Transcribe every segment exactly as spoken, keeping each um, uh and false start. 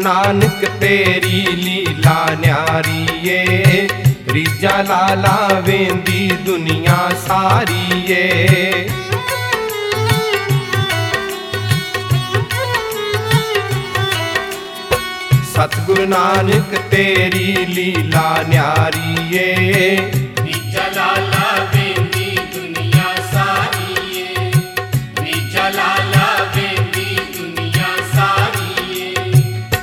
नानक तेरी लीला न्यारी ए, रीजा लाला वेंदी दुनिया सारी ए। सतगुरु नानक तेरी लीला न्यारी ए, रीजा लाला वेंदी दुनिया सारी ए, रीजा लाला वेंदी दुनिया सारी ए।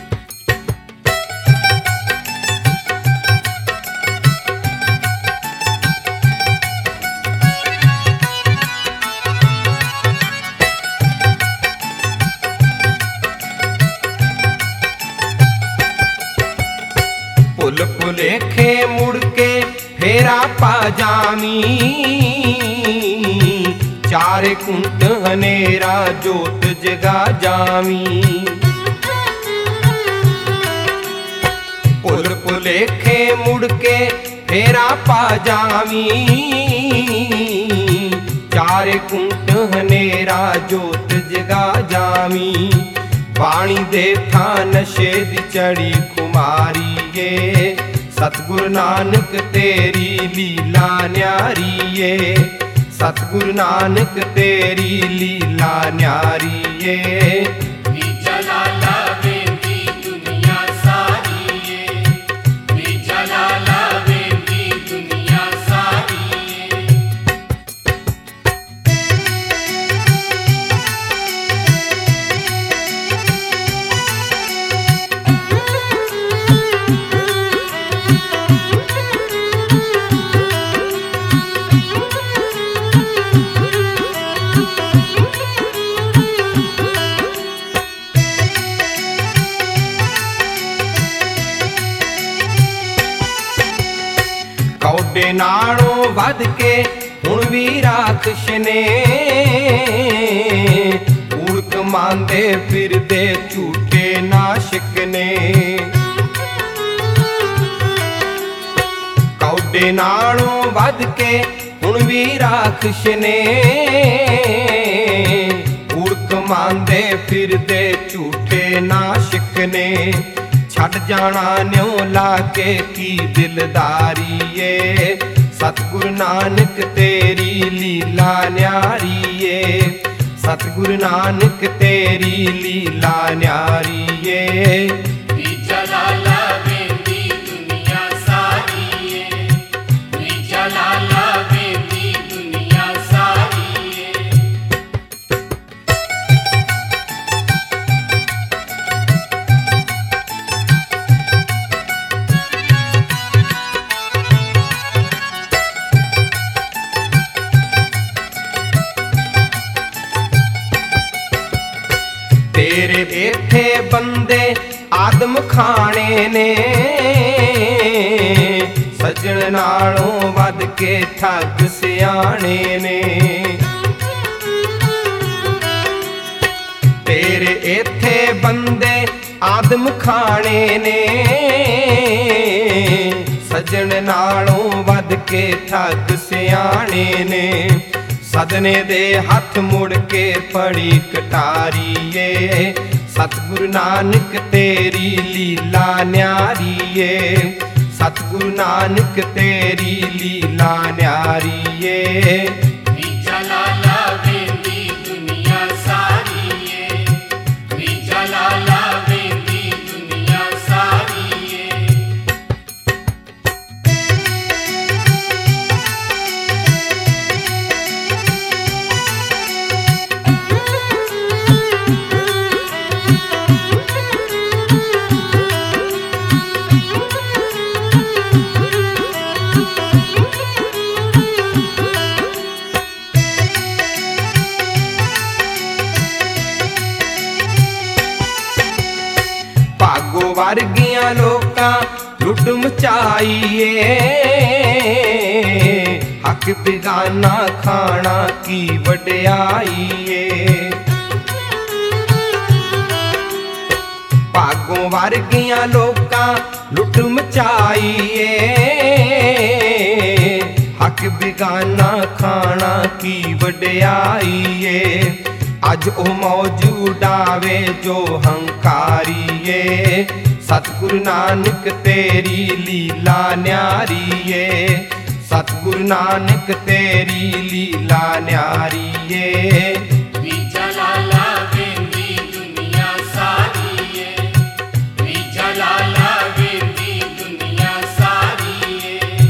पुल पुलेखे मुड़ के फेरा पा जामी, चारे कुंट हनेरा जोत जगा जामी। पुल पुलेखे मुड़ के फेरा पा जामी, चारे कुंट हनेरा जोत जगा जामी। पानी दे था नशे दी चढ़ी कुमारी ए, सतगुरु नानक तेरी लीला न्यारी ए, सतगुरु नानक तेरी लीला न्यारी ए। रीजा लाला वेंदी दुनिया सारी ए, रीजा लाला वेंदी दुनिया सारी ए। कौडे नालों वध के हुण भी राखश ने, उड़क मांदे फिरदे झूठे नाशिक ने। कौडे नालों वध के हुण भी राखश ने, उड़क मांदे फिरदे झूठे नाशिक ने। छड़ जाना न्यों लाके की दिलदारी ए, सतगुरु नानक तेरी लीला न्यारी ए, सतगुरु नानक तेरी लीला न्यारी ए। रीजा लाला वेंदी दुनिया सारी ए, रीजा लाला वेंदी दुनिया सारी ए। तेरे बैठे बंदे आदम खाने ने, सजन नालों वध के ठग सियाने ने। तेरे इत्थे बंदे आदम खाने ने, सजन नालों वध के ठग सियाने ने। सदने दे हथ मुड़ के पड़ी कटारी ए, सतगुरु नानक तेरी लीला न्यारी ए, सतगुरु नानक तेरी लीला न्यारी ए। रीजा लाला वेंदी दुनिया सारी ए, रीजा लाला वेंदी दुनिया सारी ए। वर्गियां लोकां लुट मचाईए, हक बेगाना खाना की वड्याईए। भागों वर्गियां लोकां लुट मचाईए, हक बेगाना खाना की वड्याईए। अज ओ मौज उड़ावे जो हंकारिए। सतगुरु नानक तेरी लीला न्यारी ए, सतगुरु नानक तेरी लीला न्यारी ए। विजा लाला वेंदी दुनिया सारी ए, विजा लाला वेंदी दुनिया सारी ए।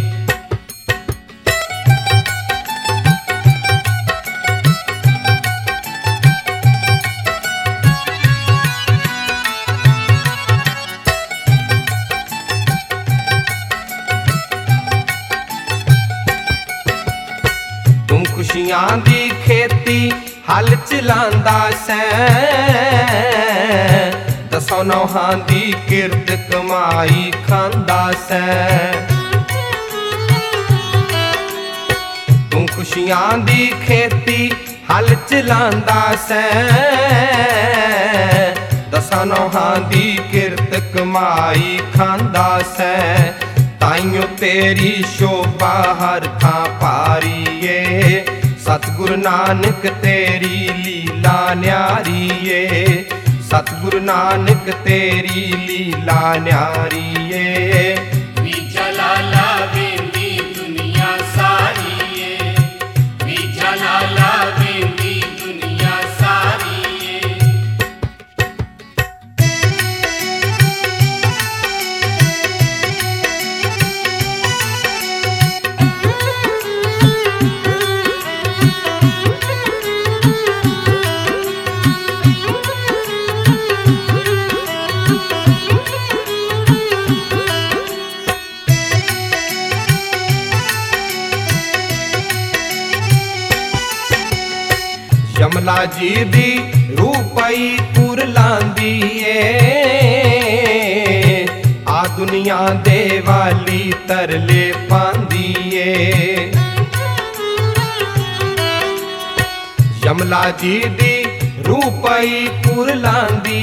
तू खुशियां दी खेती हल चलांदा सैं, दसों नौहां दी किरत कमाई खांदा सैं। तू खुशियां दी खेती हल चलांदा सैं, दसां नौहां दी किरत कमाई खांदा सैं। ताइयों तेरी शोभा हर थां पारी ए, सतगुरु नानक तेरी लीला न्यारी ए, सतगुरु नानक तेरी लीला न्यारी ए। विजा लाला वेंदी दुनिया सारी ए, विजा लाला वेंदी दुनिया सारी ए। यमला जी दी रूपई पुर लांदी ए, आ दुनिया दे वाली तरले पांदी ए। यमला जी दी रूपई पुर लांदी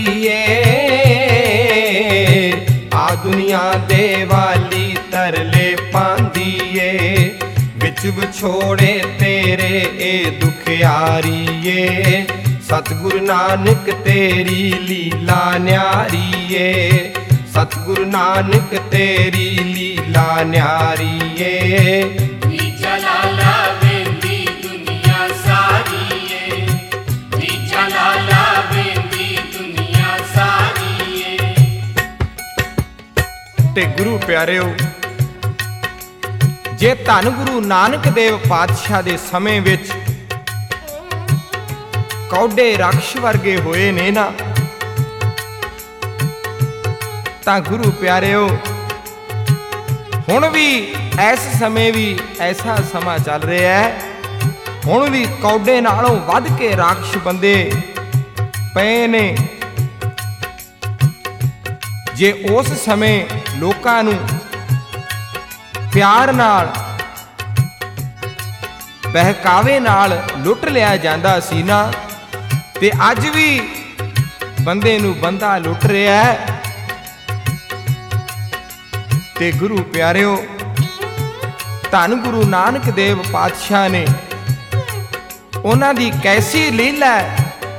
ए, आ दुनिया दे वाली तरले पांदी ए। विच विछोड़े तेरे ए दुखियारी ए, सतगुरु नानक तेरी लीला न्यारी ए, सतगुरु नानक तेरी लीला न्यारी ए। विजा लाला वेंदी दुनिया सारी ए, विजा लाला वेंदी दुनिया सारी ए। ते गुरु प्यारेओ, जे धन गुरु नानक देव पातशाह दे समय विच कौडे राखश वर्गे होए ने ना, तां गुरु प्यारेओ हुण भी इस समय भी ऐसा समा चल रहा है, हुण भी कौडे नालों वध के राखश बंदे पए ने। जे उस समय लोकां नूं प्यार नाल बहकावे नाल लुट लिया जांदा सी ना, ते अज भी बंदे नूं बंदा लुट रहा है। ते गुरु प्यारिओ, धन गुरु नानक देव पातशाह ने उन्हां दी कैसी लीला है।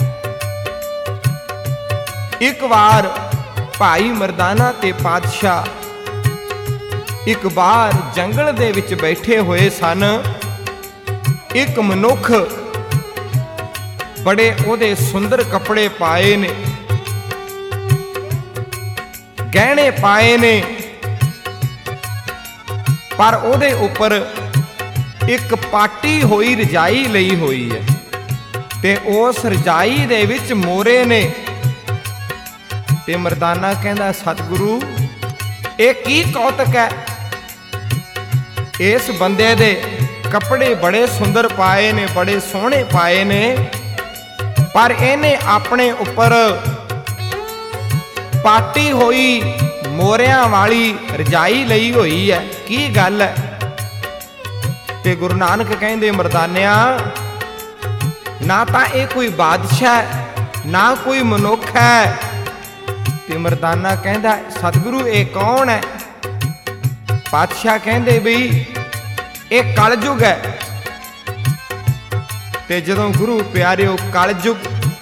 एक बार भाई मरदाना ते पातशाह एक बार जंगल दे विच बैठे हुए सन। एक मनुख बड़े ओदे सुंदर कपड़े पाए ने, गहने पाए ने, पर ओदे उपर एक पाटी हुई रजाई लई हुई है, ते उस रजाई दे विच मोरे ने। ते मरदाना कहंदा, सतगुरु ये की कौतक है? इस बंदे दे कपड़े बड़े सुंदर पाए ने, बड़े सोहने पाए ने, पर इन्हें अपने उपर पाटी हुई मोरियां वाली रजाई लई हुई है, की गल है? ते गुरु नानक कहंदे, मरदानिया ना तां ये कोई बादशाह ना कोई मनुख है। ते मरदाना कहंदा, सतगुरु ये कौन है? पातशाह कहंदे बई ये कलयुग है। ते जदों गुरु प्यारिओ कलयुग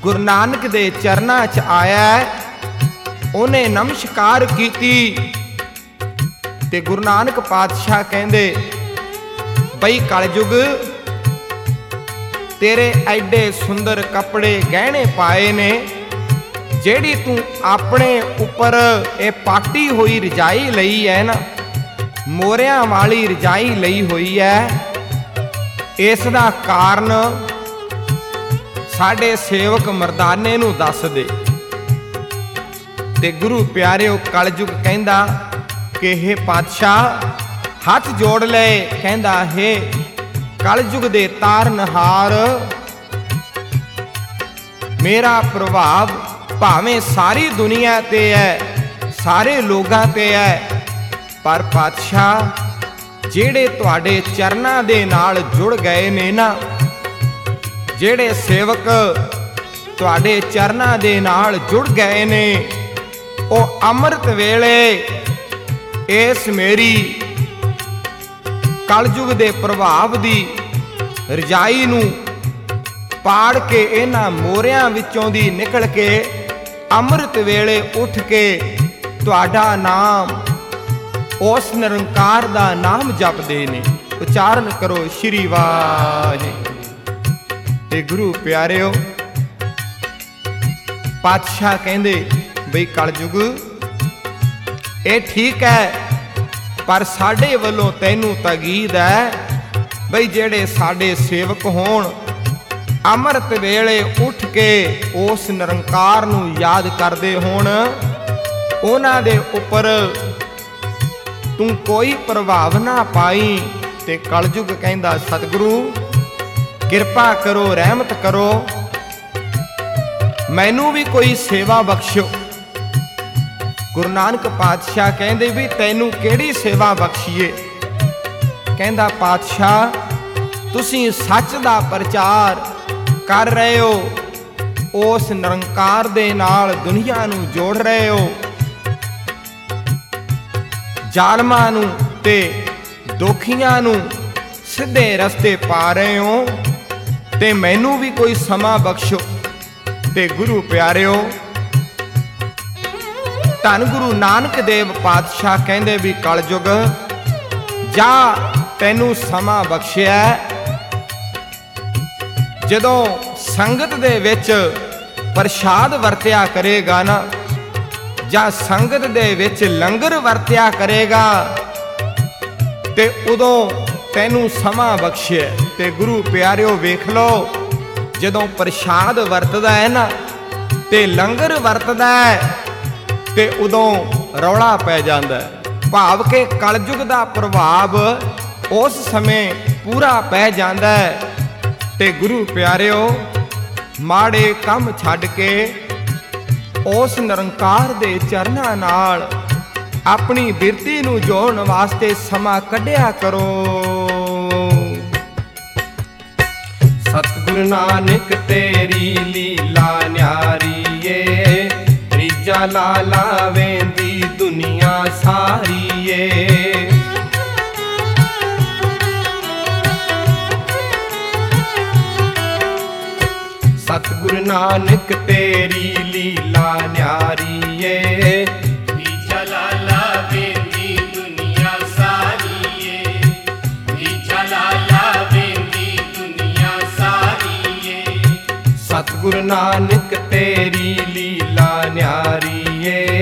ਗੁਰੂ ਨਾਨਕ ਦੇ ਚਰਨਾਂ 'ਚ ਆਇਆ, ਉਹਨੇ ਨਮਸਕਾਰ ਕੀਤੀ ਤੇ ਗੁਰੂ ਨਾਨਕ ਪਾਤਸ਼ਾਹ ਕਹਿੰਦੇ ਬਈ ਕਲਯੁਗ ਤੇਰੇ ਐਡੇ ਸੁੰਦਰ ਕੱਪੜੇ ਗਹਿਣੇ ਪਾਏ ਨੇ, ਜਿਹੜੀ ਤੂੰ ਆਪਣੇ ਉੱਪਰ ਇਹ ਪਾਟੀ ਹੋਈ ਰਜਾਈ ਲਈ ਹੈ ਨਾ, ਮੋਰਿਆਂ ਵਾਲੀ ਰਜਾਈ ਲਈ ਹੋਈ ਹੈ, ਇਸ ਦਾ ਕਾਰਨ ਸਾਡੇ ਸੇਵਕ ਮਰਦਾਨੇ ਨੂੰ ਦੱਸ ਦੇ। ਤੇ ਗੁਰੂ ਪਿਆਰਿਓ ਕਲਯੁਗ ਕਹਿੰਦਾ ਕਿ ਇਹ ਪਾਤਸ਼ਾਹ ਹੱਥ ਜੋੜ ਲਏ, ਕਹਿੰਦਾ ਹੈ ਕਲਯੁਗ ਦੇ ਤਾਰਨਹਾਰ, ਮੇਰਾ ਪ੍ਰਭਾਵ ਭਾਵੇਂ ਸਾਰੀ ਦੁਨੀਆ ਤੇ ਹੈ, ਸਾਰੇ ਲੋਕਾਂ ਤੇ ਹੈ, ਪਰ ਪਾਤਸ਼ਾਹ ਜਿਹੜੇ ਤੁਹਾਡੇ ਚਰਨਾਂ ਦੇ ਨਾਲ ਜੁੜ ਗਏ ਨੇ ਨਾ, ਜਿਹੜੇ ਸੇਵਕ ਤੁਹਾਡੇ ਚਰਨਾਂ ਦੇ ਨਾਲ ਜੁੜ ਗਏ ਨੇ, ਉਹ ਅੰਮ੍ਰਿਤ ਵੇਲੇ ਇਸ ਮੇਰੀ ਕਲਯੁਗ ਦੇ ਪ੍ਰਭਾਵ ਦੀ ਰਜਾਈ ਨੂੰ ਪਾੜ ਕੇ ਇਹਨਾਂ ਮੋਰਿਆਂ ਵਿੱਚੋਂ ਦੀ ਨਿਕਲ ਕੇ ਅੰਮ੍ਰਿਤ ਵੇਲੇ ਉੱਠ ਕੇ ਤੁਹਾਡਾ ਨਾਮ, ਉਸ ਨਿਰੰਕਾਰ ਦਾ ਨਾਮ ਜਪਦੇ ਨੇ। ਉਚਾਰਨ ਕਰੋ ਸ਼੍ਰੀ ਵਾਹਿਗੁਰੂ। ਤੇ ਗੁਰੂ ਪਿਆਰਿਓ ਪਾਤਸ਼ਾਹ ਕਹਿੰਦੇ ਬਈ ਕਲਯੁਗ ਇਹ ਠੀਕ ਹੈ, ਪਰ ਸਾਡੇ ਵੱਲੋਂ ਤੈਨੂੰ ਤਾਕੀਦ ਹੈ ਬਈ ਜਿਹੜੇ ਸਾਡੇ ਸੇਵਕ ਹੋਣ, ਅੰਮ੍ਰਿਤ ਵੇਲੇ ਉੱਠ ਕੇ ਉਸ ਨਿਰੰਕਾਰ ਨੂੰ ਯਾਦ ਕਰਦੇ ਹੋਣ, ਉਹਨਾਂ ਦੇ ਉੱਪਰ ਤੂੰ ਕੋਈ ਪ੍ਰਭਾਵ ਨਾ ਪਾਈ। ਤੇ ਕਲਯੁਗ ਕਹਿੰਦਾ ਸਤਿਗੁਰੂ ਕਿਰਪਾ ਕਰੋ, ਰਹਿਮਤ ਕਰੋ, ਮੈਨੂੰ ਵੀ ਕੋਈ ਸੇਵਾ ਬਖਸ਼ੋ। ਗੁਰੂ ਨਾਨਕ ਪਾਤਸ਼ਾਹ ਕਹਿੰਦੇ ਵੀ ਤੈਨੂੰ ਕਿਹੜੀ ਸੇਵਾ ਬਖਸ਼ੀਏ? ਕਹਿੰਦਾ ਪਾਤਸ਼ਾਹ ਤੁਸੀਂ ਸੱਚ ਦਾ ਪ੍ਰਚਾਰ ਕਰ ਰਹੇ ਹੋ, ਉਸ ਨਿਰੰਕਾਰ ਦੇ ਨਾਲ ਦੁਨੀਆ ਨੂੰ ਜੋੜ ਰਹੇ ਹੋ, ਜ਼ਾਲਮਾਂ ਨੂੰ ਤੇ ਦੋਖੀਆਂ ਨੂੰ ਸਿੱਧੇ ਰਸਤੇ ਪਾ ਰਹੇ ਹੋ, ਤੇ ਮੈਨੂੰ ਵੀ ਕੋਈ ਸਮਾਂ ਬਖਸ਼ੋ। ਤੇ ਗੁਰੂ ਪਿਆਰਿਓ ਧੰਨ ਗੁਰੂ ਨਾਨਕ ਦੇਵ ਪਾਤਸ਼ਾਹ ਕਹਿੰਦੇ ਵੀ ਕਲਯੁਗ ਜਾ ਤੈਨੂੰ ਸਮਾਂ ਬਖਸ਼ਿਆ, ਜਦੋਂ ਸੰਗਤ ਦੇ ਵਿੱਚ ਪ੍ਰਸ਼ਾਦ ਵਰਤਿਆ ਕਰੇਗਾ ਨਾ, ਜਾਂ ਸੰਗਤ ਦੇ ਵਿੱਚ ਲੰਗਰ ਵਰਤਿਆ ਕਰੇਗਾ, ਤੇ ਉਦੋਂ ਤੈਨੂੰ ਸਮਾਂ ਬਖਸ਼ਿਆ। ਤੇ ਗੁਰੂ ਪਿਆਰਿਓ ਵੇਖ ਲਓ, ਜਦੋਂ ਪ੍ਰਸ਼ਾਦ ਵਰਤਦਾ ਹੈ ਨਾ ਤੇ ਲੰਗਰ ਵਰਤਦਾ ਹੈ, ਤੇ ਉਦੋਂ ਰੌਲਾ ਪੈ ਜਾਂਦਾ ਹੈ, ਭਾਵ ਕਿ ਕਲਯੁਗ ਦਾ ਪ੍ਰਭਾਵ ਉਸ ਸਮੇਂ ਪੂਰਾ ਪੈ ਜਾਂਦਾ ਹੈ। ਤੇ ਗੁਰੂ ਪਿਆਰਿਓ ਮਾੜੇ ਕੰਮ ਛੱਡ ਕੇ ਉਸ ਨਿਰੰਕਾਰ ਦੇ ਚਰਨਾਂ ਨਾਲ ਆਪਣੀ ਬਿਰਤੀ ਨੂੰ ਜੋੜਨ ਵਾਸਤੇ ਸਮਾਂ ਕੱਢਿਆ ਕਰੋ। ਸਤਿਗੁਰੂ ਨਾਨਕ ਤੇਰੀ ਲੀਲਾ ਨਿਆਰੀ ਏ, ਤ੍ਰੀਜਾ ਲਾਲਾ ਵੇਂਦੀ ਦੁਨੀਆ ਸਾਰੀ ਏ। ਸਤਿਗੁਰੂ ਨਾਨਕ ਤੇਰੀ ਲੀਲਾ ਨਿਆਰੀ ਏ, ਤ੍ਰੀਜਾ ਲਾਲਾ ਵੇਂਦੀ ਦੁਨੀਆ ਸਾਰੀ ਏ, ਤ੍ਰੀਜਾ ਲਾਲਾ ਵੇਂਦੀ ਦੁਨੀਆ ਸਾਰੀ ਏ। ਸਤਿਗੁਰੂ ਨਾਨਕ ਤੇਰੀ ਲੀਲਾ ਨਿਆਰੀ ਏ,